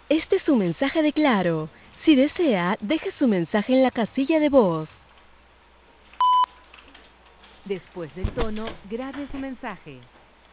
Este es su mensaje de Claro. Si desea, deje su mensaje en la casilla de voz. Después del tono, grabe su mensaje.